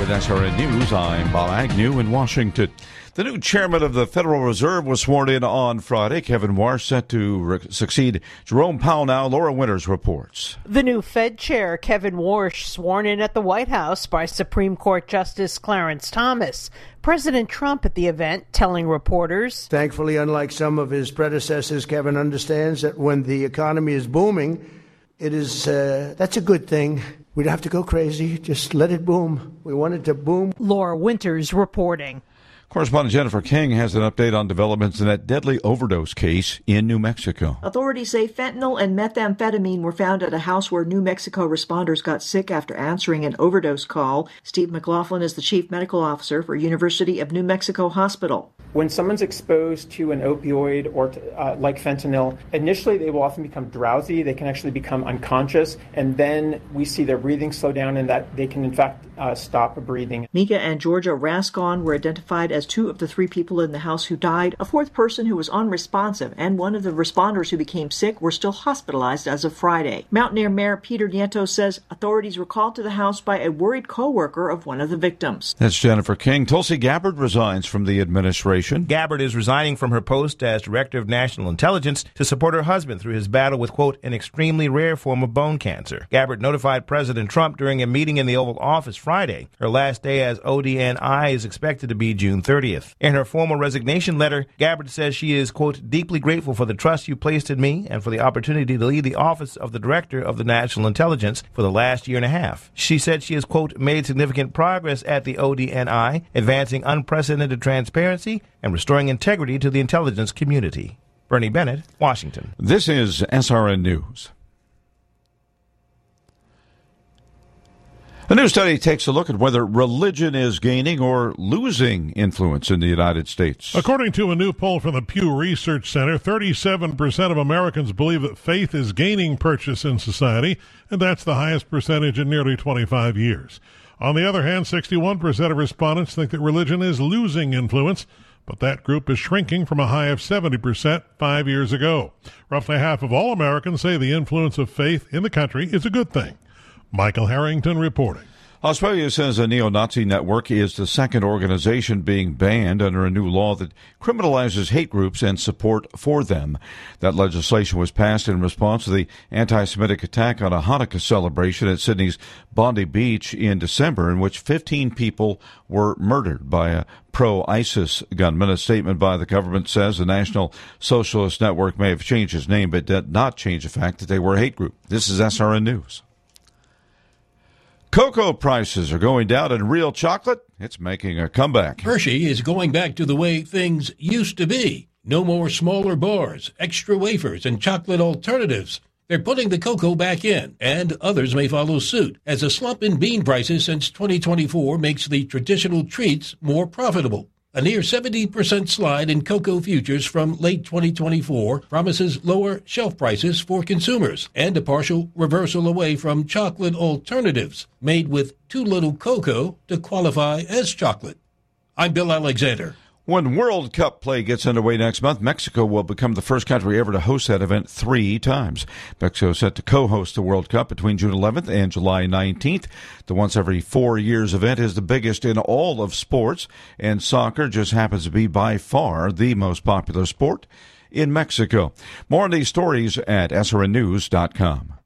With SRN News, I'm Bob Agnew in Washington. The new chairman of the Federal Reserve was sworn in on Friday. Kevin Warsh set to succeed Jerome Powell now. Laura Winters reports. The new Fed chair, Kevin Warsh, sworn in at the White House by Supreme Court Justice Clarence Thomas. President Trump at the event telling reporters, "Thankfully, unlike some of his predecessors, Kevin understands that when the economy is booming, that's a good thing. We don't have to go crazy. Just let it boom. We want it to boom." Laura Winters reporting. Correspondent Jennifer King has an update on developments in that deadly overdose case in New Mexico. Authorities say fentanyl and methamphetamine were found at a house where New Mexico responders got sick after answering an overdose call. Steve McLaughlin is the chief medical officer for University of New Mexico Hospital. When someone's exposed to an opioid or like fentanyl, initially they will often become drowsy. They can actually become unconscious, and then we see their breathing slow down and that they can in fact stop breathing. Mika and Georgia Rascon were identified as two of the three people in the house who died. A fourth person who was unresponsive and one of the responders who became sick were still hospitalized as of Friday. Mountaineer Mayor Peter Nieto says authorities were called to the house by a worried co-worker of one of the victims. That's Jennifer King. Tulsi Gabbard resigns from the administration. Gabbard is resigning from her post as Director of National Intelligence to support her husband through his battle with, quote, an extremely rare form of bone cancer. Gabbard notified President Trump during a meeting in the Oval Office Friday. Her last day as ODNI is expected to be June 30th. In her formal resignation letter, Gabbard says she is, quote, deeply grateful for the trust you placed in me and for the opportunity to lead the office of the Director of the National Intelligence for the last year and a half. She said she has, quote, made significant progress at the ODNI, advancing unprecedented transparency and restoring integrity to the intelligence community. Bernie Bennett, Washington. This is SRN News. A new study takes a look at whether religion is gaining or losing influence in the United States. According to a new poll from the Pew Research Center, 37% of Americans believe that faith is gaining purchase in society, and that's the highest percentage in nearly 25 years. On the other hand, 61% of respondents think that religion is losing influence, but that group is shrinking from a high of 70% 5 years ago. Roughly half of all Americans say the influence of faith in the country is a good thing. Michael Harrington reporting. Australia says a neo-Nazi network is the second organization being banned under a new law that criminalizes hate groups and support for them. That legislation was passed in response to the anti-Semitic attack on a Hanukkah celebration at Sydney's Bondi Beach in December, in which 15 people were murdered by a pro-ISIS gunman. A statement by the government says the National Socialist Network may have changed its name, but did not change the fact that they were a hate group. This is SRN News. Cocoa prices are going down, and real chocolate, it's making a comeback. Hershey is going back to the way things used to be. No more smaller bars, extra wafers, and chocolate alternatives. They're putting the cocoa back in, and others may follow suit, as a slump in bean prices since 2024 makes the traditional treats more profitable. A near 70% slide in cocoa futures from late 2024 promises lower shelf prices for consumers and a partial reversal away from chocolate alternatives made with too little cocoa to qualify as chocolate. I'm Bill Alexander. When World Cup play gets underway next month, Mexico will become the first country ever to host that event 3 times. Mexico is set to co-host the World Cup between June 11th and July 19th. The once every 4 years event is the biggest in all of sports, and soccer just happens to be by far the most popular sport in Mexico. More on these stories at srnnews.com.